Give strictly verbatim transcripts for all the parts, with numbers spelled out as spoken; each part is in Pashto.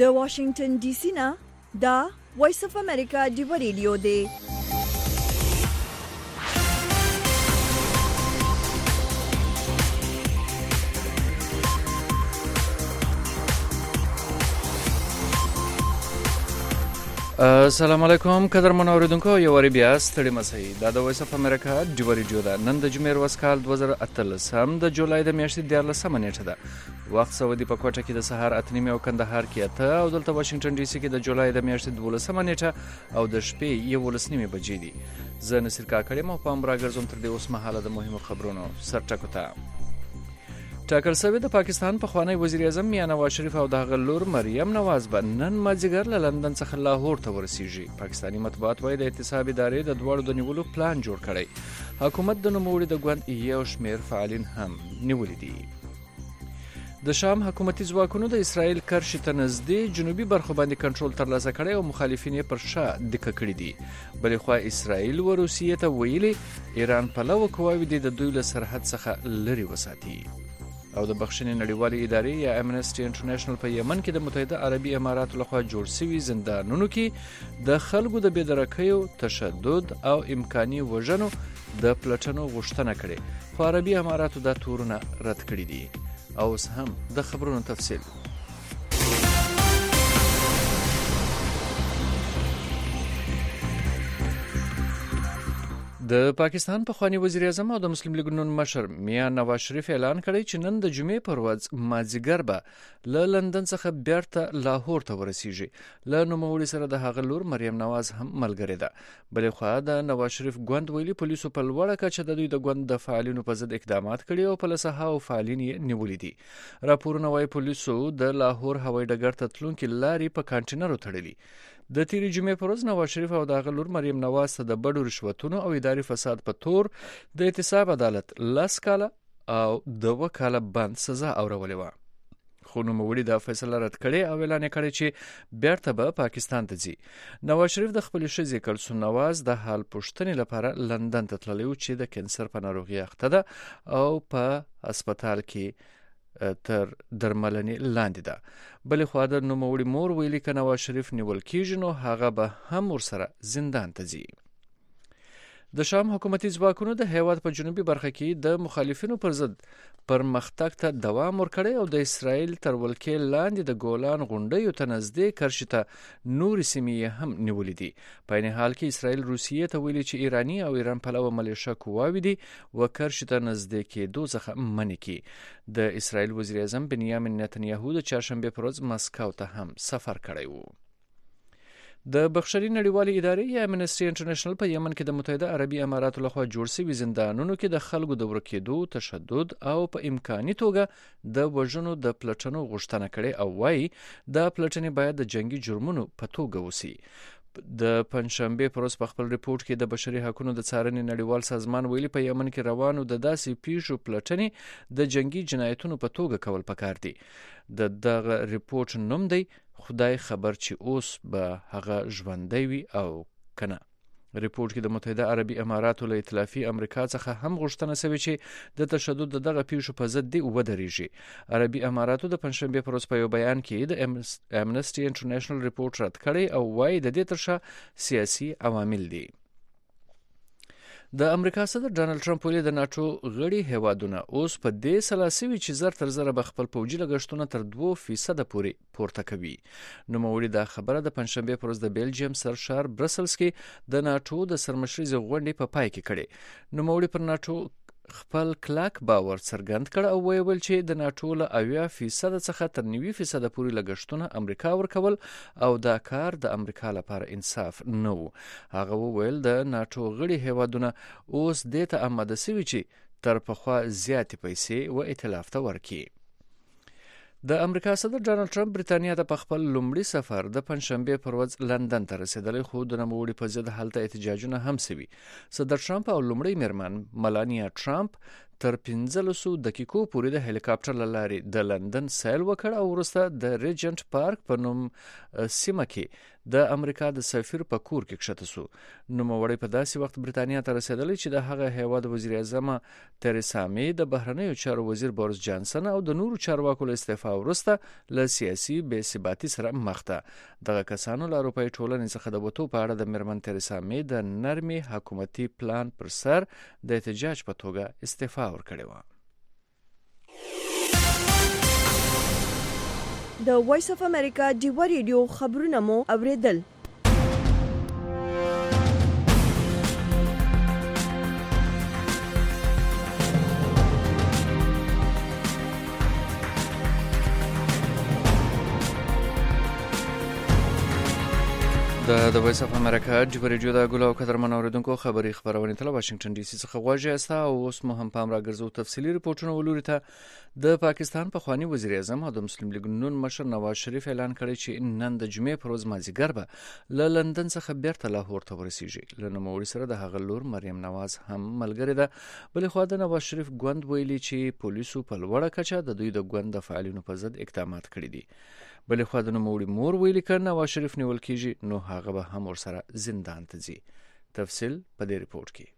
د واشنگټن ډي سي نه دا وایس اف امریکا دی ریډیو دی. السلام علیکم قدرمن اوریدونکو، یو وری بیا ستړي مسئ دا د وایس اف امریکا دی ریډیو ده. نن د جمعې ورځ کال دوه زره اتلسم د جولای د میاشتې دیارلسمه نیټه ده. وخت سعودي په کوټه کې د سهار اته نیمې او کندهار کې اته او دلته واشنگټن ډي سي کې د جولای د میاشتې دولسمه نیټه او د شپې یولس نیمې بجې دي. زه نصیر کاکړ یم او پام راګرځوم تر دې اوس مهاله د مهمو خبرونو سرټکو ته. ټاکل شوی د پاکستان پخوانی وزیر اعظم میاں نواز شریف او د هغه لور مریم نواز به نن مازدیګر له لندن څخه لاهور ته ورسیږي. پاکستاني مطبوعات وايي د احتساب ادارې د دواړو د نیولو پلان جوړ کړی. حکومت د نوموړي د ګوند یو شمېر فعالین هم نیولي دي. د شام حکومتي ځواکونو د اسرائیل کرښې ته نږدې جنوبي برخو باندې کنټرول ترلاسه کړی او مخالفین یې پر شا دکه کړي دي. بلې خوا اسرائیل و روسیې ته ویلي ایران پلوه قواوې دي د دوی له سرحد څخه لرې وساتي. او د بخښنې نړیوالې ادارې یا امنسټي انټرنیشنل په یمن کې د متحده عربي اماراتو لخوا جوړ شوي زندانونو کې د خلکو د بېدرکیو، تشدد او امکاني وژنو د پلټنو غوښتنه کړې، خو عربي اماراتو دا تورونه رد کړي دي. او اوس هم د خبرونو تفصیل. د پاکستان پخوانی وزیر اعظم او د مسلم لیگ نون مشر میاں نواز شریف اعلان کړی چې نن د جمعې پر ورځ مازدیګر به له لندن څخه بیرته لاهور ته ورسیږي. له نوموړي سره د هغه لور مریم نواز هم ملګرې ده. بلې خوا د نواز شریف ګوند ویلي پولیسو په لوړه کچه د دوی د ګوند د فعالینو په ضد اقدامات کړي او په لسهاو فعالین یې نیولي دي. راپورونه وايي پولیسو د لاهور هوایي ډګر ته تلونکي لارې په کانټینرو تړلي. د تیرې جمعې پر ورځ نواز شریف او د هغه لور مریم نواز ته د بډو رشوتونو او اداري فساد په تور د احتساب عدالت لس کاله او د اوه کاله بند سزا اورولې وه. خو نوموړي دا فیصله رد کړې او اعلان یې کړی چې بیرته به پاکستان ته ځي. نواز شریف د خپلې ښځې کلثوم نواز د حال پوښتنې لپاره لندن ته تللی و چې د کینسر په ناروغي اخته ده او په هسپتال کې تر درملنې لاندې ده. بلې خوا د نوموړي مور ویلي که نواز شریف نیول کیږي نو هغه به هم ورسره زندان ته ځي. د شام حکومتي ځواکونو د هیواد په جنوبي برخه کې د مخالفینو پر ضد پرمختګ ته دوام ورکړی او د اسرائیل تر ولکې لاندې د ګولان غونډیو ته نږدې کرښې ته نورې سیمې یې هم نیولې دي. په عین حال کې اسرائیل روسیې ته ویلي چې ایراني او ایران پلوه ملیشه قواوې دي و کرښې ته نږدې کېدو څخه منع کړي. د اسرائیل وزیر اعظم بنیامین نتنیاهو د چهارشنبې پر ورځ مسکو ته هم سفر کړی و. د بخښنې نړیوالې ادارې یا امنسټي انټرنیشنل په یمن کې د متحده عربي اماراتو لخوا جوړ شوي زندانونو کې د خلکو د ورکېدو، تشدد او په امکاني توګه د وژنو د پلټنو غوښتنه کړې او وایي دا پلټنې باید د جنگي جرمونو په توګه وسي. د پنځشنبې پر ورځ په خپل ریپورت کې د بشري حقوقو د څارنې نړیوال سازمان ویلي په یمن کې روانو د داسې پیښو پلټنې د جنگي جنایتونو په توګه کول پکار دي. د دغه ریپورت نوم دی خدای خبر چې اوس به هغه ژوندی وي او کنه. ریپورت کې د متحده عربي اماراتو له ائتلافي امریکا څخه هم غوښتنه شوې چې د تشدد د دغه پیښو په ضد دې ودرېږي. عربي اماراتو د پنځشنبې پر ورځ په یو بیان کې د امنسټي انټرنیشنل ریپورت رد کړی او وایي د دې تر شا سیاسي عوامل دي. د امریکا صدر ډانلډ ټرمپ ویلي د ناټو غړي هیوادونه اوس په دې سلا سوي چې زر تر زره به خپل پوځي لګښتونه تر دوه فیصده پورې پورته کوي. نوموړي دا خبره د پنځشنبې پر ورځ د بیلجیم سرشار برسلز کې د ناټو د سرمشرۍ غونډې په پای کې کړې. نوموړي پر ناټو خپل کلاک باور څرګند کړ او ویل چې د ناټو له اویا فیصد څخه تر نوي فیصد پورې لګښتونه امریکا ورکول او دا کار د امریکا لپاره انصاف نه و. هغه وویل د ناټو غړي هیوادونه اوس دې ته آماده شوي چې تر پخوا زیاتې پیسې و ائتلاف ته ورکړي. د امریکا صدر ډانلډ ټرمپ بریتانیا ته په خپل لومړي سفر د پنځشنبې پر ورځ لندن ته رسېدلی، خو د نوموړي په ضد هلته احتجاجونه هم شوي. صدر ټرمپ او لومړۍ میرمن ملانیا ټرمپ تر پنځلسو دقیقو پورې د هلیکاپټر له لارې د لندن سیل وکړ او وروسته د ریجنټ پارک په نوم سیمه کې د امریکا د سفیر په کور کې کښته سو. نوموړی په داسې وخت برتانیا ته رسېدلی چې د هغه هیواد وزیر اعظم تریسا مې د بهرنیو چارو وزیر بوریس جانسن او د نورو چارواکو له استعفا وروسته له سیاسي بې ثباتي سره مخ ده. دغه کسانو له اروپایي ټولنې څخه د وتو په اړه د میرمن تریسا مې د نرمې حکومتي پلان پر سر د احتجاج په توګه استعفا ورکړې وه. د وایس اف امریکا ډیوا ریډیو خبرونه مو اوریدل. د وایس اف امریکا ډیوا ریډیو د ګلو قدرمن اوریدونکو خبري خبرونه ته واشنگټن ډي سي څخه غواړي استا او اوس مو هم پام راګرځو تفصيلي ریپورتونه ولوري ته د پاکستان په خواني وزیر اعظم او د مسلم لیگ نون مشر نواز شریف اعلان کړی چې نن د جمعې پر ورځ مازیګر به له لندن څخه بیرته لاهور ته ورسیږي. له نوموړي سره د هغه لور مریم نواز هم ملګری ده. بلې خوا د نواز شریف ګوند ویلي چې پولیسو په لوړه کچه د دوی د ګوند د فعالینو په ضد اقدامات کړي دي. بلې خوا د نوموړي مور ویلي که نواز شریف نیول کیږي نو هغه به هم ورسره زندان ته ځي. تفصیل په دې ریپورت کې.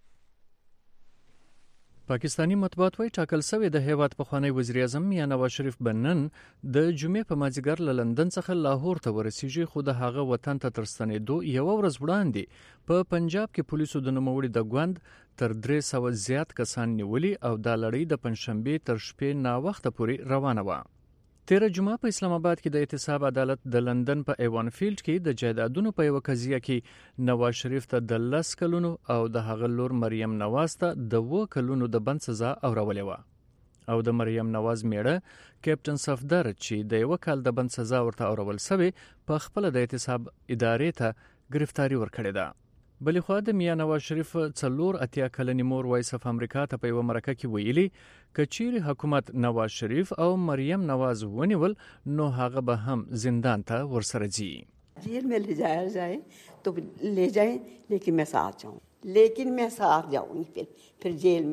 پاکستانی مطبوعات وايي ټاکل شوی د هیواد پخوانی وزیر اعظم میاں نواز شریف بنن د جمعې په مازیګر له لندن څخه لاهور ته ورسیږي، خو د هغه وطن ته تر ستنېدو یو ورځ وړاندې په پنجاب کې پولیسو د نوموړي د ګوند تر درې سوه زیات کسان نیولي او دا لړۍ د پنځشنبې تر شپې ناوخته پورې روانه وه. تیره جمعه په اسلام آباد کې د احتساب عدالت د لندن په ایوان فیلډ کې د جایدادونو په یو قضیه کې نواز شریف ته د لس کلونو او د هغه لور مریم نواز ته د اووه کلونو د بند سزا اورولې وه او د مریم نواز میړه کیپټن صفدر چې د یو کال د بند سزا ورته اورول سوی په خپل د احتساب ادارې ته گرفتاری ورکړې ده. بلې خوا د میاں نواز شریف څلور اتیا کلنې مور وایس اف امریکا ته په یوه مرکه کې ویلي که چیرې حکومت نواز شریف او مریم نواز ونیول نو هغه به هم زندان ته ورسره ځي. जेल में ले जाया जाए तो ले जाए लेकिन मैं साथ जाऊं लेकिन मैं साथ जाऊंगी फिर फिर जेल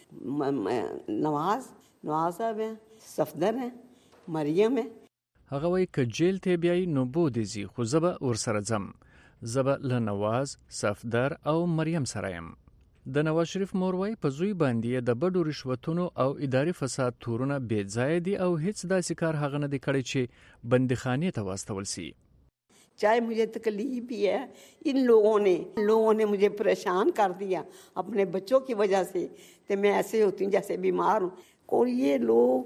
में नवाज नवाज साहब हैं सफदर हैं मरियम हैं. هغه وایي که جیل ته بیایي نو بودې ځي خو زه به ورسره ځم. زه به له نواز، صفدر او مریم سره یم. د نواز شریف مور وایي په زوی باندې د بډو رشوتونو او اداري فساد تورونه بې ځایه دي او هیڅ داسې کار هغه نه دی کړی چې بندیخانې ته واستول سي. चाहे मुझे तकलीफ भी है, इन लोगों ने लोगों ने मुझे परेशान कर दिया अपने बच्चों की वजह से कि मैं ऐसे होती हूँ जैसे बीमार हूँ. और ये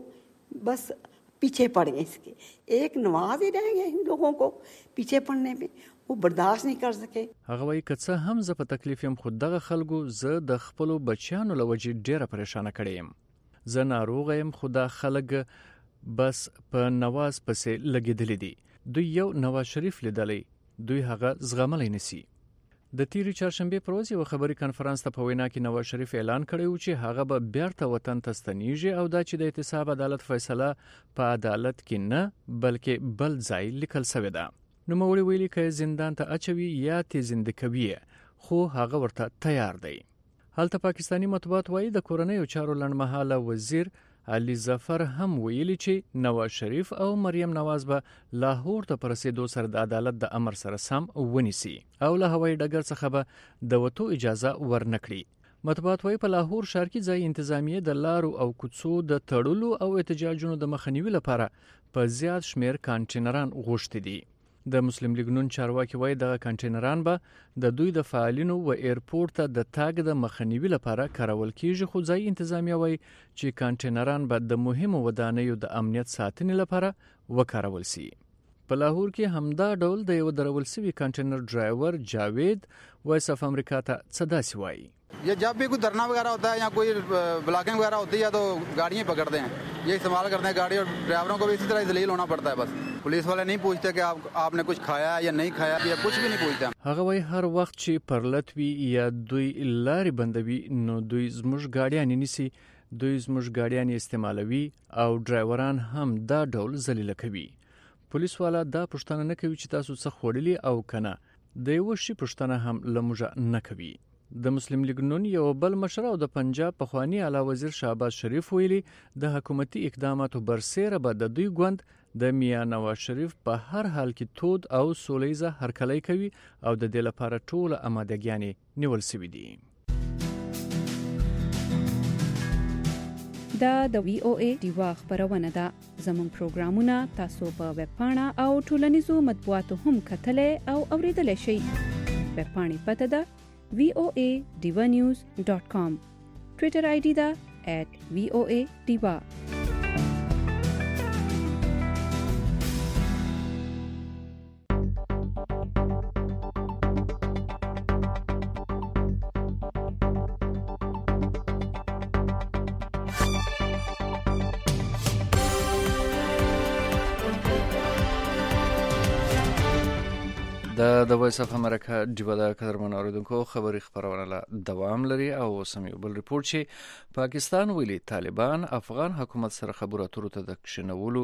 लोग बस पीछे पड़ गए, इसके एक नवाज ही रह गए इन लोगों को पीछे पड़ने पे वो बर्दाश्त नहीं कर सके. هغه وایي که څه هم زه په تکلیف یم خو دغه خلکو زه د خپلو بچیانو له وجې ډېره پریشانه کړې یم. زه ناروغه یم خو دا خلک بس په نواز پسې لګېدلي دي. دوی یو نواز شریف لیدلی، دوی هغه زغملی نسی. د تیری چهارشنبې پر ورځ یو خبري کنفرانس ته په وینا کې نواز شریف اعلان کړی و چې هغه به بیرته وطن ته ستنیږي او دا چې د احتساب عدالت فیصله په عدالت کې نه بلکې بل ځای لیکل شوې ده. نوموړي ویلي که زندان ته اچوي یا تې زنده کوي خو هغه ورته تیار دی. هلته پاکستانی مطبوعات وایي د کورنیو چارو لنډمهاله وزیر علي ظفر هم ویلي چې نواز شریف او مریم نواز به لاهور ته پر رسېدو سره د عدالت د امر سره سم ونیسي او له هوایي ډګر څخه به د وتو اجازه ورنکړي. مطبوعات وایي په لاهور ښار کې ځای انتظامیه د لارو او کوڅو د تړلو او احتجاجونو د مخنیوي لپاره په زیات شمیر کانټینران غوښتي دي. د مسلم لیگ نون چارواکي وایي دغه کانټینران به د دوی د فعالینو و ایرپورټ ته د تاګ د مخنیوي لپاره کارول کیږي، خو ځای انتظامیه وایي چې کانټینران به د مهمو ودانیو د امنیت ساتنې لپاره وکارول سي. په لاهور کې همدا ډول د یو درول سوي کانټینر ډرایور جاوید وایس اف امریکا ته څه داسې وایي. ये जब भी कोई धरना वगैरह होता है या कोई ब्लॉकिंग वगैरह होती है तो गाड़ियाँ पकड़ते हैं, ये इस्तेमाल करते हैं गाड़ी, और ड्राइवरों को भी इसी तरह जलील होना पड़ता है. बस पुलिस वाले नहीं पूछते कि आप आपने कुछ खाया या नहीं खाया या कुछ भी नहीं पूछते. هغه وایي هر وخت چې پرلت وي یا دوی لارې بندوي نو دوی زموږ ګاډیانې نیسي، دوی زموږ ګاډیانې استعمالوي او ډرایوران هم دا ډول ذلیله کوي. پولیس والا دا پوښتنه نه کوي چې تاسو څه خوړلي او کنه، د یو شي پوښتنه هم له موږ نه کوي. د مسلم لیگ نون یو بل مشر او د پنجاب پخوانی اعلی وزیر شهباز شریف ویلي د حکومتي اقداماتو برسېره به د دوی ګوند د میاں نواز شریف په هر حال کې تود او سولیزه هرکلی کوي او د دې لپاره ټول امادګیانې نیول شوي دي. دا د وی او ای دیوا خبرونه ده. زموږ پروګرامونه تاسو په ویب پاڼه او ټولنیزو مطبوعاتو هم کتلې او اوریدلای شئ. ویب پاڼې پته ده وی او ای diva news dot com. ټویټر آی ډي ده at وی او ای diva. د د وایس اف امریکا ډیوا د قدرمن اوریدونکو خبري خبرونه لا دوام لري او سم یو بل ریپورت چې پاکستان ویلي طالبان افغان حکومت سره خبرو اترو ته د کښینولو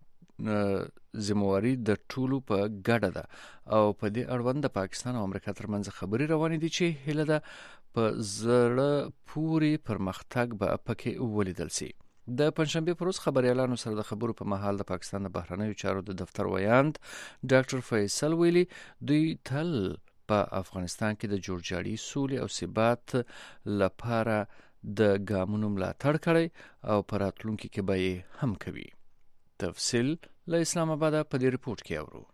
ذمہواری د ټولو په ګډه ده او په دې اړوند د پاکستان او امریکا ترمنځ خبري روانې دي چې هله ده په زړه پوری پرمختګ به پکې ولیدل شي. د پنځشنبه پروز خبريالانو سره د خبرو په محل د پاکستان د بهرنیو چارو د دفتر ویاند ډاکټر فیصل ویلي دوی تل په افغانستان کې د جوړجاړي سولې او ثبات لپاره د ګامونو ملاتړ کړی او په راتلونکي کې به هم کوي. تفصیل له اسلام آباد په دې ریپورت کې اورو.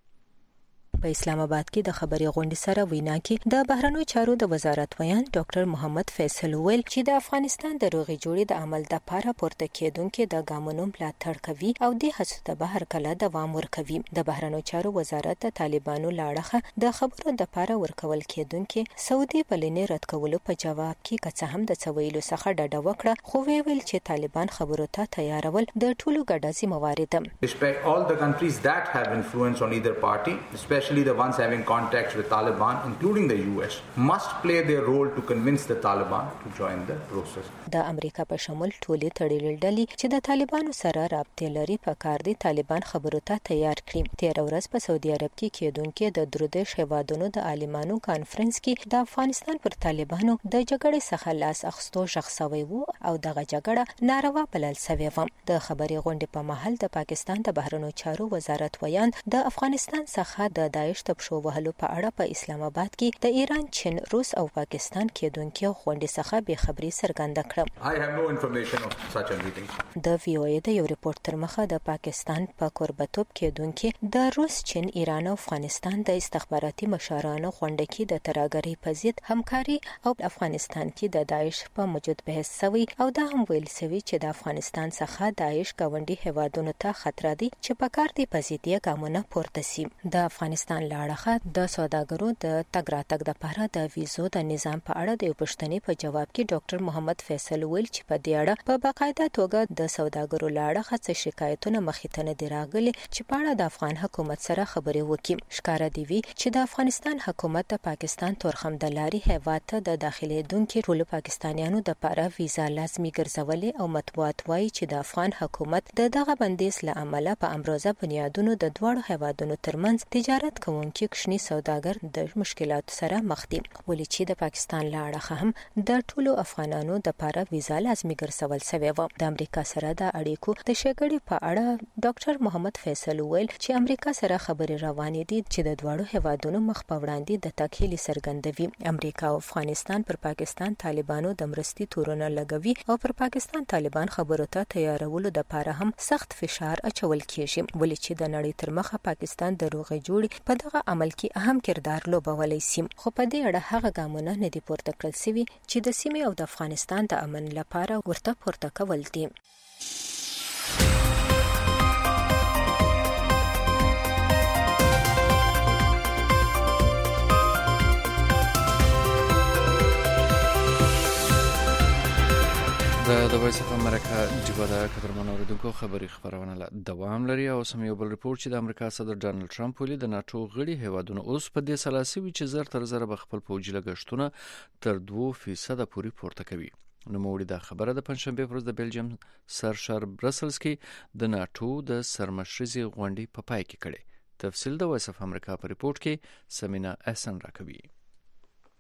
په اسلام آباد کې د خبري غونډې سره وینا کې د بهرنیو چارو د وزارت ویان ډاکټر محمد فیصل ویل چې د افغانستان د روغې جوړې د عمل د لپاره پورته کېدونکو د ګامونو ملاتړ کوي او د هڅو ته به هر کله دوام ورکوي. د بهرنیو چارو وزارت د طالبانو لاړه د خبرو د لپاره ورکول کېدونکو سعودي بلنې رد کولو په جواب کې کڅ هم د څویلو څخه ډډه وکړه خو ویل چې طالبان خبرو ته تیارول د ټولو ګډه ذمہواری ده. Respect all the countries that have influence on either party, especially the ones having contacts with Taliban, including the U S, must play their role to convince the Taliban to join the process. د امریکا په شمول ټولې تړلې ډلې چې د طالبانو سره رابطه لري په کار دي طالبان خبرو ته تیار کړي. تیر ورځ په سعودي عرب کې کېدونکو د درودش هیوادونو د عالمانو کانفرنس کې د افغانستان پر طالبانو د جګړې څخه لاس اخستو شخصوي وو او دغه جګړه ناروا بلل شوې و. د خبري غونډې په محل د پاکستان د بهرنیو چارو وزارت ویان د افغانستان څخه د داعش د پښو وهلو په اړه په اسلام آباد کې د ایران، چین، روس او پاکستان کېدونکو غونډې څخه به خبري څرګنده کړه. I have no information of such a meeting. د وی او ای د یو ریپورت تر مخه د پاکستان په قربتوب کېدونکو د روس، چین، ایران او افغانستان د استخباراتي مشرانو غونډه کې د ترهګرۍ په ضد همکاري او افغانستان کې د داعش په موجود بحث شوی او دا هم ویل شوی چې د افغانستان څخه داعش ګاونډي هیوادونو ته خطر دی چې په کار دی په ضد یې ګامونه پورته شي. د افغانستان لاړه د سوداګرو د تګ راتګ د لپاره د ویزو د نظام په اړه د پښتنې په جواب کې ډاکټر محمد فیصل ویل چې په دې اړه په باقاعده توګه د سوداګرو لاړه څه شکایتونه مخې ته نه دي راغلي چې په اړه د افغان حکومت سره خبرې وکړي. ښکاره دی وی چې د افغانستان حکومت د پاکستان تورخم د لاري هیواد ته د داخلي دونکو ټول پاکستانیانو د لپاره ویزا لازمي ګرځولې او مطبوعات وایي چې د افغان حکومت د دغه بندیز له امله په امروزه بنیادونو د دوړو هیوادونو ترمنځ تجارت کوونکي کښنی سوداګر د مشکلاتو سره مخ دي. ولې چې د پاکستان لاړه هم د ټولو افغانانو د لپاره ویزا لازمي ګرځول شوی و. د امریکا سره د اړیکو د شګړې په اړه ډاکټر محمد فیصل ویل چې امریکا سره خبرې روانې دي چې د دوړو هیوادونو مخ په وړاندې د تکهیل سرګندوي. امریکا او افغانستان پر پاکستان طالبانو د مرستي تورونه لګوي او پر پاکستان طالبان خبرو ته تیارولو د لپاره هم سخت فشار اچول کیږي. ولې چې د نړۍ تر مخه پاکستان د روغې جوړې په دغه عمل کې اهم کردار لوبولی سي. خو په دې اړه هغه ګامونه نه دي پورته کړل شوي چې د سیمې او د افغانستان د امن لپاره ورته پورته کول دي. د د وایس اف امریکا ډیوا د قدرمن اوریدونکو خبري خبرونه لا دوام لري او سم یو بل ریپورت چې د امریکا صدر ډانلډ ټرمپ ویلي د ناتو غړي هیوادونو اوس په دې سلاسي وی چې زر تر زر به خپل پوجي لګښتونه تر دوه فیصد پورې پورته کوي. نو موږ د خبره د پنځشنبه پروز د بلجیم سر شهر برسلز کې د ناتو د سرمشرزي غونډې په پای کې کړي. تفصیل د وایس اف امریکا په ریپورت کې سمینا احسن راکوي.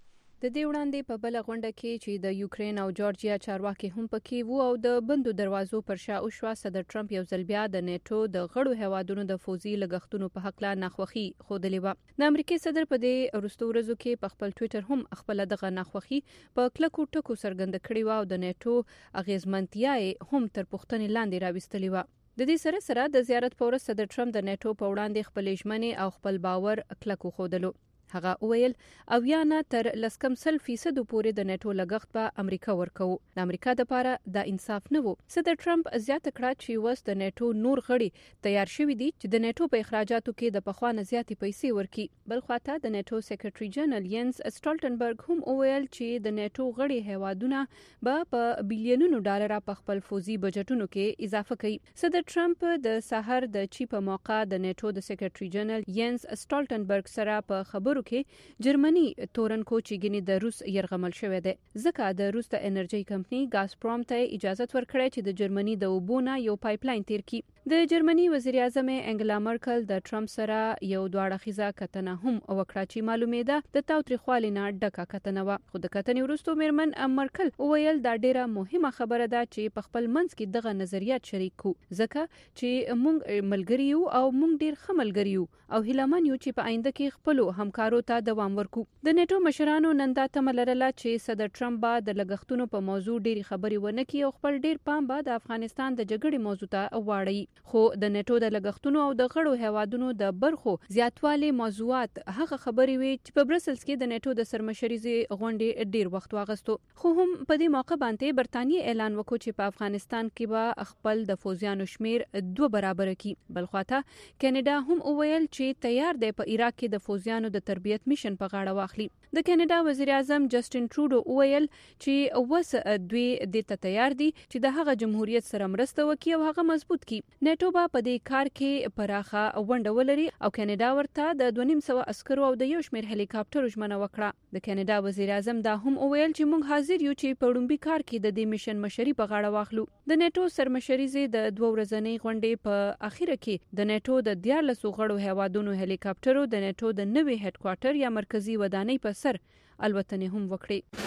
د دې وړاندې په بل غونډه کې چې د یوکرين او جورجیا چارواکي هم پکې وو او د بندو دروازو پر شا او شوا صدر ټرمپ یو ځل بیا د نیټو د غړو هیوادونو د فوزي لګښتونو په حق لا ناخوخي خوده لیوه. د امریکای صدر په دې وروستو ورځو کې په خپل ټوئیټر هم خپل دغه ناخوخي په کلکو ټکو څرګند کړی و او د نیټو اغیزمنتیا هم تر پوښتنې لاندې راوستلی و. د دې سره سره د زیارت په ورځ صدر ټرمپ د نیټو په وړاندې خپل ژمنې او خپل باور کلکو خودلو. هغه ویل او یا نه تر لسکم سل فیصد پورې د نیټو لګښت په امریکا ورکو. د امریکا د پاره د انصاف نه وو. صدر ټرمپ زیاته کړه چې وس د نیټو نور غړي تیار شوي دي چې د نیټو په اخراجاتو کې د پخوانه زیاتې پیسې ورکي. بل خواته د نیټو سیکریټري جنرال ینس سټالټنبرګ هم ویل چې د نیټو غړي هیوادونه به په بلیونونو ډالر په خپل فوزي بجټونو کې اضافه کوي. صدر ټرمپ د سحر د چی په موقع د نیټو د سیکریټري جنرال ینس سټالټنبرګ سره په خبرو کې جرمني تورنکو چې ګنې د روس يرغمل شوې ده ځکه د روس د انرژي کمپنی ګازپروم ته اجازه ورکړه چې د جرمني د وبونه یو پایپلاین تیر کړي. د جرمني وزیر اعظم انګلا مرکل د ټرمپ سره یو دواړه خيزه کتنه هم وکړه چې معلومه ده د تاوتریخوالي نه ډکه کتنه و. خو د کتنې وروسته میرمن مرکل ویل دا ډیره مهمه خبره ده چې په خپل منځ کې دغه نظریات شریک کو ځکه چې موږ ملګری یو او موږ ډیر خملګری یو او هیلمن یو چې په آینده کې خپل همکارو ته دوام ورکو. د نیټو مشرانو نن دا تمه لرله چې صدر ټرمپ به د لګښتونو په موضوع ډیری خبرې ونه کړي او خپل ډیر پام به د افغانستان د جګړې موضوع ته واړي. خو د نیټو د لګښتونو او د غړو هیوادونو د برخو زیاتوالی موضوعات هغه خبرې وي چې په برسلز کې د نیټو د سرمشريزي غونډې ډیر وخت واغستو. خو هم په دې موقع باندې برتانیې اعلان وکړ چې په افغانستان کې به خپل د فوجیانو شمیر دوه برابر کړي. بل خواته کینیډا هم ویل چې تیار دی په عراق کې د فوجیانو د تربیت میشن په غاړه واخلي. د کینیډا وزیر اعظم جسټین ټروډو ویل چې وس دوی د ته تیار دي چې د هغه جمهوریت سره مرسته وکړي او هغه مضبوط کړي. نیټو به په دې کار کې پراخه ونډه ولري او کینیډا ورته د دوه نیم سوه عسکرو او د یو شمېر هلیکاپټرو ژمنه وکړه. د کینیډا وزیر اعظم دا هم ویل چې موږ حاضر یو چې په لومړي کار کې د دې میشن مشري په غاړه واخلو. د نیټو سرمشريزي د دوه ورځنۍ غونډې په اخیره کې د نیټو د دیارلس غړو هیوادونو هلیکاپټرو د نیټو د نوي هډ کوارټر یا مرکزی ودانۍ په سر الوتنې هم وکړي.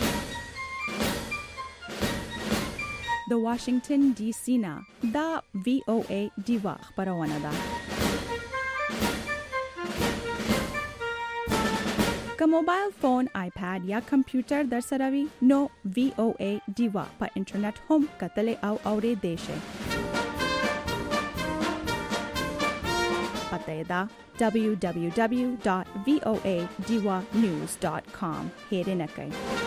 د واشنگټن ډي سي نه دا وی او ای دیوا خبرونه ده. که موبایل فون، آیپاد یا کمپیوټر در سره وي نو وی او ای دیوا په انټرنیټ هم کتل او اوریدل شي. پته دا دبلیو دبلیو دبلیو ډاٹ وی او ای دیوا نیوز ډاٹ کام هیرنه کوي.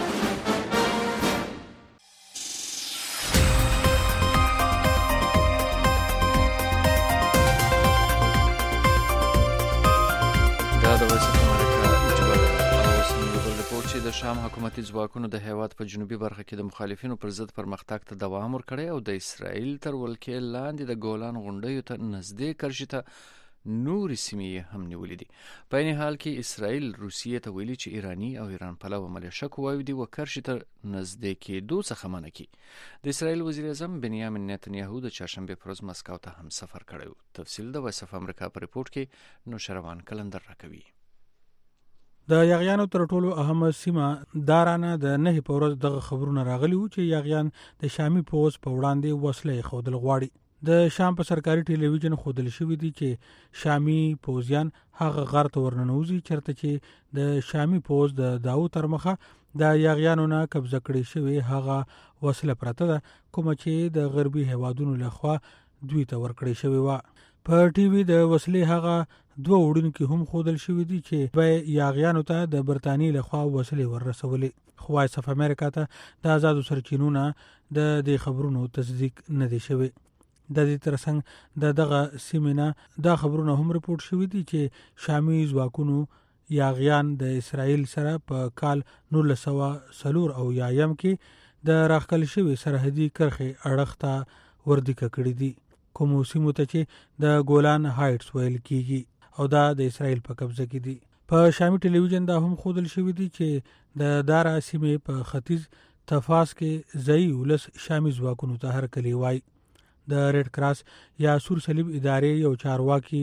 د شام حکومتي ځواکونو د هیواد په جنوبي برخه کې د مخالفینو پر ضد پرمختګ ته دوام ورکړی او د اسرائیل تر ولکې لاندې د ګولان غونډیو ته نږدې کرښې ته نورې سیمې هم نیولې دي. په عین حال کې اسرائیل روسیې ته ویلي چې ایرانی او ایران پلوه ملیشه قواوې دي و کرښې ته نږدې کېدو څخه منع کړي. د اسرائیل وزیر اعظم بنیامین نتنیاهو د چهارشنبې پر ورځ مسکو ته هم سفر کړی و. تفصیل د وایس اف امریکا په ریپورت کې نوشروان کلندر راکوي. د یاغیانو تر ټولو اهمه سیمه دارانه د نه په ورځ دغه خبرونه راغلي وو چې یاغیان د شامي پوز په وړاندې وسلې خودل غواړي. د شام په سرکاري ټلویزیون خودل شوې دي چې شامي پوزیان هغه غار ته ورننوزي چرته چې د شامي پوز د داو تر مخه د یاغیانو نه قبضه کړې شوی هغه وسله پرته ده کوم چې د غربي هوادونو لخوا دوی ته ورکړې شوی و. په ټي وي د وسلې هغه دوه وړونکي هم خودل شوی دي چې به یاغیانو ته د برتانیې لخوا وسلې ورسولې. خو وایس اف امریکا ته د آزادو سرچینو نه د دې خبرونو تصدیق نه دي شوی. د دې ترڅنګ د دغه سیمینه دا خبرونه هم رپورټ شوی دي چې شامي ځواکونو یاغیان د اسرائیل سره په کال نولس سوه څلور او یایم کې د راخکل شوی سرحدي کرښې اړخ ته وردیکه کړي دي کوم سیمو ته چې د ګولان هایټس ویل کیږي او دا د اسرائیل په قبضه کې دي. په شامي ټلویزیون دا هم خودل شوی دی چې د دارا سیمې په ختیځ تفاس کې ځای ولس شامي ځواکونو ته هرکلی وای. د ریډ کراس یا سور صلیب ادارې یو چارواکي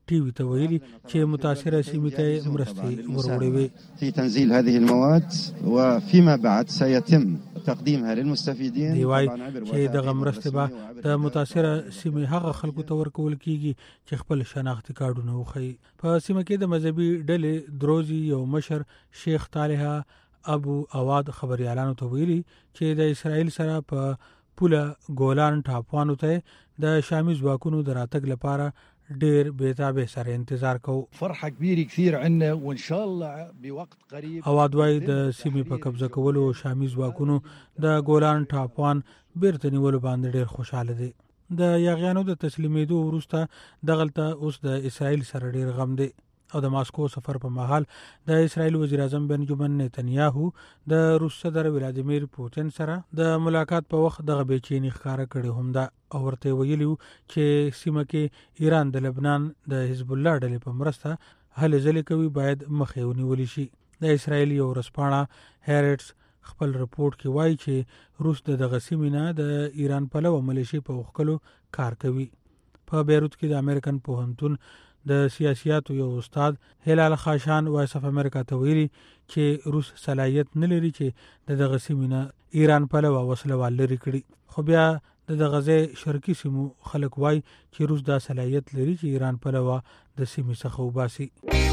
ټي وي ته ویلي چې متاثره سیمې ته مرستې وروړي وي. في تنزيل هذه المواد وفيما بعد سيتم تقديمها للمستفيدين. دی وايي چې دغه مرستې به د متاثره سیمې هغه خلکو ته ورکول کیږي چې خپل شناختي کارډونه وښيي. په سیمه کې د مذهبي ډلې دروزي یو مشر شیخ طالحه ابو اواد خبريالانو ته ویلي چې د اسرایل سره په پوله ګولان ټاپوانو ته د شامي ځواکونو د راتګ لپاره ډېر بېتابه سره انتظار کوو. فرحه كبيره كثير عندنا وان شاء الله بوقت قريب. اواد وايي د سیمې په قبضه کولو شامي ځواکونو د ګولان ټاپوان بیرته نیولو باندې ډېر خوشاله دي. د یاغیانو د تسلیمېدو وروسته دغلته اوس د اسرایل سره ډېر غم دی او د ماسکو سفر په مهال د اسرایل وزیر اعظم بنجامین نتنیاهو د روس صدر ولادیمیر پوتین سره د ملاقات په وخت دغه بېچینی ښکاره کړې هم ده او ورته ویلي چې سیمه کې ایران د لبنان د حزب الله ډلې په مرسته هلې ځلې کوي باید مخې ونیول شي. د اسرایل یو ورځپاڼه هیرټس خپل رپورت کې وایي چې روس د دغه سیمې نه د ایران پلوه ملیشې په وښکلو کار کوي. په بیروت کې د امریکن پوهنتون د سیاسياتو یو استاد هلال خاشان وایس اف امریکا ته ویلي چې روس صلاحیت نه لري چې د دغه سیمې نه ایران پلوه وسله وال لري کړي. خو بیا د دغه ځای شرقي سیمو خلک وایي چې روس دا صلاحیت لري چې ایران پلوه د سیمې څخه وباسي.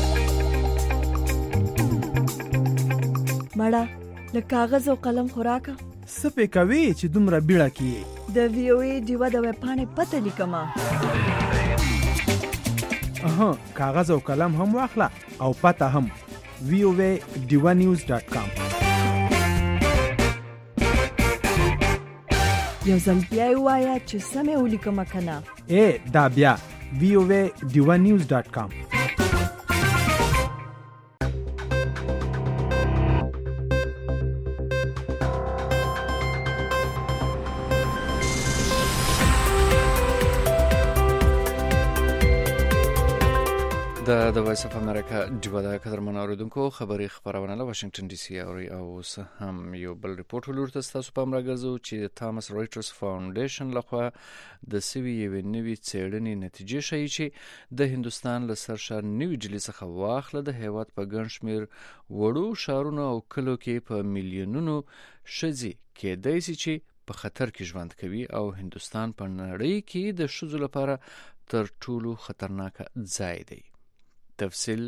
مړه له کاغذ او قلم خوراکه سپې کوي چې دومره بیړه کې د وی او ای ډیوا د وپانې پته لیکما. اها کاغذ او قلم هم واخله او پته هم وی او ای ډیوا نیوز ډاٹ کام. یو ځل بیا وایا چې سمې ولیکم کنه. اے دا بیا وی او ای ډیوا نیوز ډاٹ کام. د د وایس اف امریکا ډیوا د قدرمن اوریدونکو خبري خبرونه له واشنگټن ډي سي او او هم یو بل ریپورت ولورته تاسو په امر غرضو چې تامس رويټرز فاونډیشن لخوا د سوي یو نوي څېړنې نتیجې ښیي چې د هندستان له سرشار نیو دلی څخه واخله د هیواد په ګڼ شمېر وړو ښارونو او کلو کې په میلیونونو ښځې کېدای شي چې په خطر کې ژوند کوي او هندستان په نړۍ کې د ښځو لپاره تر ټولو خطرناک ځای دی. تفصیل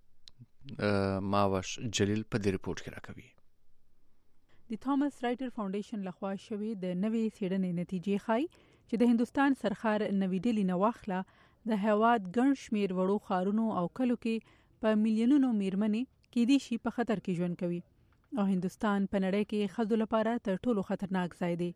ماوش جلیل په دې ریپورت کې راکوي. د تامس رایټر فاونډیشن لخوا شوی د نوې څېړنې نتیجې ښایي چې د هندستان سرخار نوې ډلې نه واخله د هیواد ګڼ شمېر وړو ښارونو او کلو کې په میلیونونو میرمنې کېدای شي په خطر کې ژوند کوي او هندستان په نړۍ کې ښځو لپاره تر ټولو خطرناک ځای دی.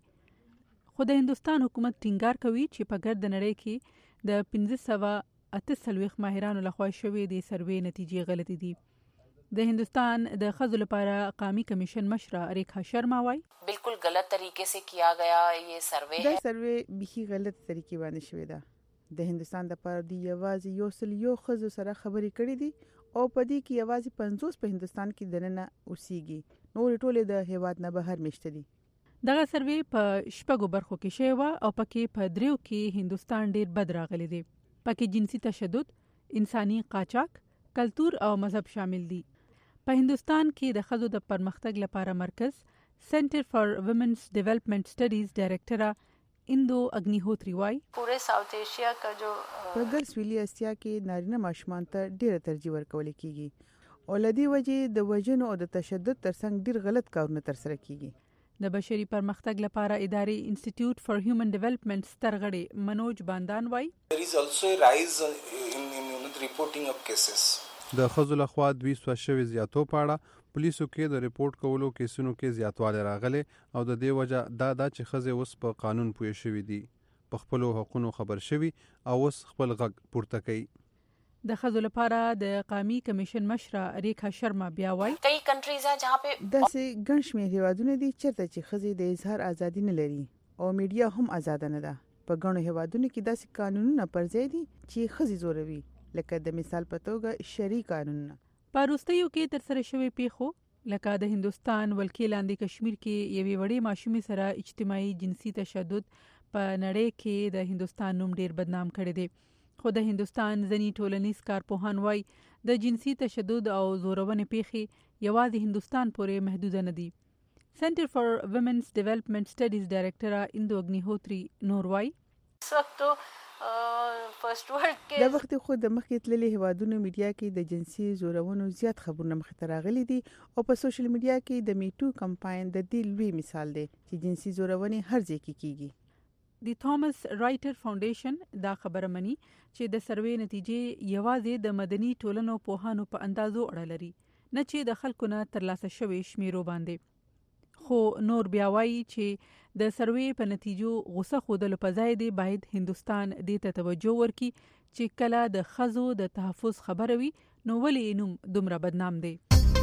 خو د هندستان حکومت ټینګار کوي چې په ګرد نړۍ کې د پنځه سوه اته څلوېښت ماهرانو لخوا شوې د سروې نتیجې غلطې دي. د هندستان د ښځو لپاره قومي کمیشن مشره ریکھا شرما وايي بالکل غلط طریقے سے کیا گیا یہ سروے دا سروے بيخي غلط طریقې باندې شوې ده. د هندستان د پر دی یوازې یو سل یو ښځو سره خبرې کړې دي او په دې کې یوازې پنځوس په هندستان کې دننه اوسېږي، نور ټولې د هیواد نه بهر میشته دي. دغه سروې په شپږو برخو کې شوی و او پکې په دریو کې هندستان ډېر بد راغلی دی. پکې جنسي تشدد، انساني قاچاق، کلتور او مذهب شامل دي. په هندستان کې د ښځو د پرمختګ لپاره مرکز سنټر فار وومنز ډیولپمنٹ سټډیز ډایریکټره اندو اگنیهوتری وايي پورے ساؤتھ ایشیا کا جو په ګر سویلي اسیا کې نارینه ماشومان ته ډېره ترجیح ورکول کیږي او لدی وجه د وژنو او د تشدد ترڅنګ ډېر غلط کارونه ترسره کیږي. د بشري پرمختګ لپاره اداري انسټیټیوټ فار هیومن ډیولپمنٹ سترغړي منوج باندان وايي there is also a rise in in reporting of cases. د ښځو لخوا دوی سو شوي زیاتو پاړه پولیسو کې د ریپورت کولو کیسونو کې زیاتوالی راغلی او د دې وجه دا دا چې ښځې اوس په قانون پوه شوي دي، په خپلو حقونو خبر شوي او اوس خپل غږ پورته کوي. د ښځو لپاره د قومي کمیشن مشره ریکھا شرما بیا وايي کئی کنټریز ہیں جہاں پہ داسې ګڼ شمېر هیوادونه دي چېرته چې ښځې د اظهار ازادي نه لري او میډیا هم آزاده نه ده. په ګڼو هیوادونو کې داسې قانونونه پر ځای دي چې ښځې زوروي، لکه د مثال په توګه شرعي قانونونه. په وروستیو کې ترسره شوي پیښو لکه د هندستان ولکې لاندې کشمیر کې یوې وړې ماشومې سره اجتماعي جنسي تشدد په نړۍ کې د هندستان نوم ډیر بدنام کړی دی. خو د هندستان ځینې ټولنیز کارپوهان وایي د جنسي تشدد او زورونې پیښې یوازې هندستان پورې محدوده نه دي. سنټر فار ویمنز ډیولپمنٹ سټډیز ډایریکټر اندو اګنیهوتری نور وایي د وخت خو د مخکې تللي هوادونو میډیا کې د جنسي زورونو زیات خبرونه مخې ته راغلي دي او په سوشل میډیا کې د میټو کمپاین د دې لوی مثال دی چې جنسي زورونې هر ځای کې کیږي. د توماس رایټر فاونډیشن دا خبره مني چې د سروې نتیجې یوازې د مدني ټولنو پوهانو په اندازو اړه لري نه چې د خلکو نه ترلاسه شوی شمیرو باندې. خو نور بیا وایي چې د سروې په نتیجو غوسه خودلو په ځای دی باید هندستان دې ته توجه ورکړي چې کله د ښځو د تحفظ خبره وي نو ولې نوم دومره بدنام دی.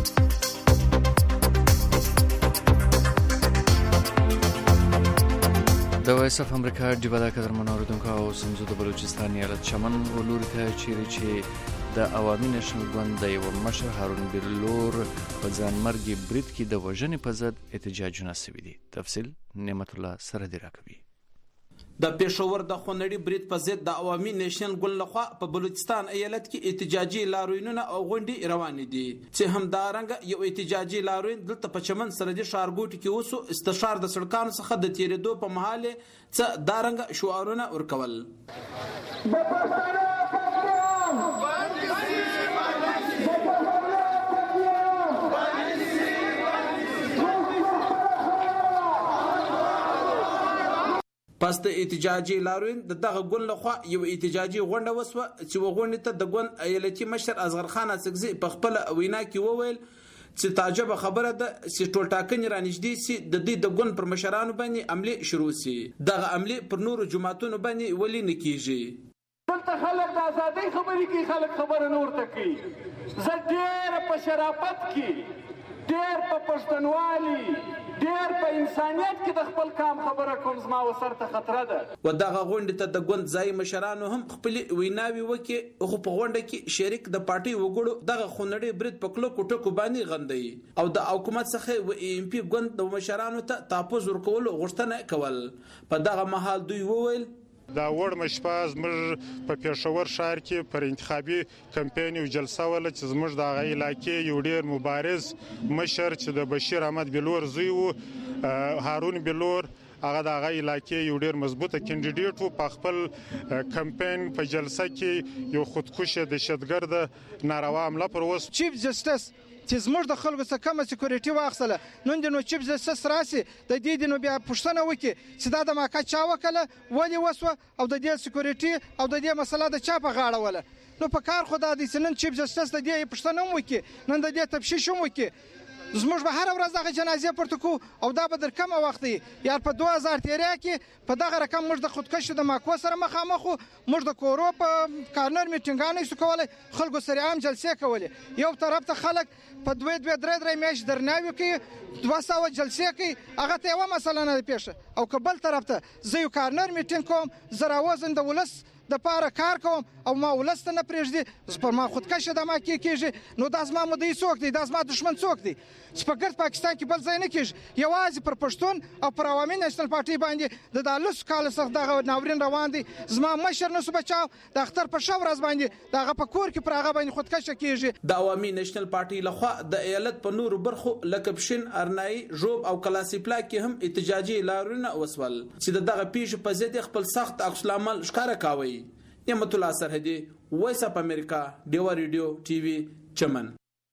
د وایس اف امریکا ډیوه دا قدرمنو اوریدونکو او سمزو د بلوچستان ایالت چمن ولوري ته چیرې چې د عوامي نېشنل ګوند د یو مشر هارون بلور په ځانمرګي برید کې د وژنې په ضد احتجاجونه شوي دي. تفصیل نعمت الله سره دی راکوي. د پېښور د خونړي برید په ضد د عوامي نېشنل ګوند لخوا په بلوچستان ایالت کې احتجاجي لاروینونه او غونډې روانې دي چې همدارنګه یو احتجاجي لاروین دلته په چمن سرحدي ښارګوټي کې اوسو استشار د سړکانو څخه د تیرېدو په مهال څه دارنګه شعارونه ورکول. پس د احتجاجي لاروین د دغه ګوند لخوا یو احتجاجي غونډه وسوه چې وغونډې ته د ګوند ایالتي مشر اصغر خان اڅکزي په خپل وینا کې وویل چې تعجب خبره ده چې ټول ټاکنې رانږدې سي د دې د ګوند پر مشرانو باندې عملي شروع سي. دغه عملي پر نورو جماعتونو باندې ولې نه کیږي؟ دلته خلک د ازادۍ خبرې کوي، خلک خبره نور ته کوي. زه ډېر په شرافت کې، ډېر په پښتونوالي، ډېر په انسانیت کې د خپل کام خبره کوم. زما وسر ته خطره ده. و دغه غونډې ته د ګوند ځای مشرانو هم خپل ویناوي وکړي خو په غونډه کې شریک د پارټي وګړو دغه خونړي برید په کلو کوټو باندې غندي او د حکومت څخه و ایم پی ګوند د مشرانو ته تاپوز ورکول غوښتنه کول. په دغه مهال دوی وویل دا وړ مشپاز موږ په پېښور ښار کې پر انتخابي کمپاین یو جلسه وله چې زموږ د هغه علاقې یو ډېر مبارز مشر چې د بشیر احمد بلور زوی و هارون بلور هغه د هغه علاقې یو ډېر مضبوطه کینډیډیټ و په خپل کمپاین په جلسه کې یو خودکشه دهشتګرد ناروا حمله پر وس. چیف جسټس چې زموږ د خلکو څخه کومه سکیورټي واخصله نن د نو چیپ جسټس راسي د دې د نو بیا پښتنه وکي چې دا د ماکا چا وکله ولې وسوه او د دې سکیورټي او د دې مسله د چا په غاړه وله. نو په کار خو دا د سنن چیپ جسټس د دې پښتنه وکي نن د دې تفشیش وکي. زموږ به هر ورځ دغه جنازې پورته کوو او دا به در کومه وخت یار په دوه هزار تیریا کې په دغه رقم موږ د خودکشي د ماکو سره مخامخ وو. موږ د کورو په کارنر میټینګانې شو کولی، خلکو سره عام جلسې کولې. یو طرف ته خلک په دوه دوه درې درې میاشتې درناوي کوي، دوه سوه جلسې کوي، هغه ته یوه مسله نه ده پیښه. او که بل طرف ته زه یو کارنر میټینګ کوم، زه راوزم د ولس د پاره کار کوم او ما ولست نه پرېږدي پر ما خودکشه د ما کې کېږي. نو دا زما مدعي څوک دی؟ دا زما دښمن څوک دی؟ چې په ګرد پاکستان کې بل ځای نه کېږي، یوازې پر پښتون او پر عوامي نېشنل پارټي باندې د دا لسو کالو څخه دغه ناورین روان دی. زما مشر نسو بچاو د اختر په ښه ورځ باندې د هغه په کور کې پر هغه باندې خودکشه کېږي. د عوامي نېشنل پارټي لخوا د ایالت په نورو برخو لکه پښین، ارنایي، ژوب او کلاسیپلا کې هم احتجاجي لاروونه وسول چې د دغه پیښې په ضد خپل سخت عکس العمل ښکاره کاوه. نعمت الله سرحدي، وایس اف امریکا، ډیوا ریډیو ټي وي، چمن.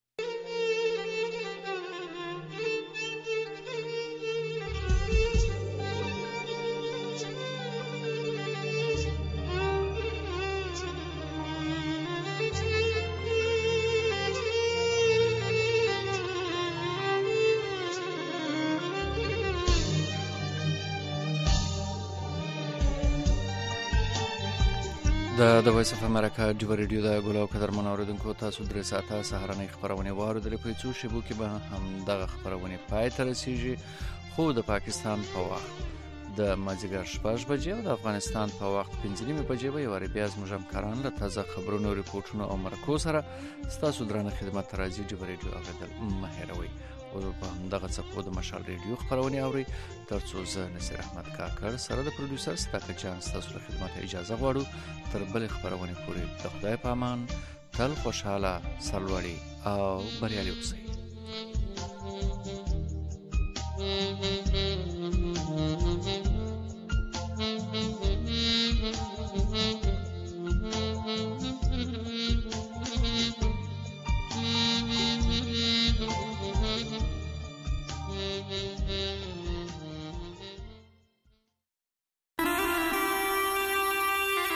د د وایس اف امریکا ډیوا ریډیو د ګلو قدرمن اوریدونکو تاسو درې ساعته سهارنۍ خبرونه واوریدلې. په څو شیبو کې به هم دغه خبرونه پای ته رسیږي، خو د پاکستان په وخت د مازیګر شپږ بجې او د افغانستان په وخت پنځه نیمې بجې به یو بیا زموږ همکاران له تازه خبرونو، ریپورټونو او مرکو سره ستاسو درانه خدمت ته راځي. ډیوا ریډیو اوریدل مه هېروئ. اوس په همدغه څپو د مشال ریډیو خپرونې اورئ ترڅو زه نصیر احمد کاکړ سره د پروډوسر صداقت جان ستاسو له خدمت اجازه غواړو تر بلې خپرونې پورې د خدای په امان تل خوشحاله سرلوړي او بریالي اوسئ.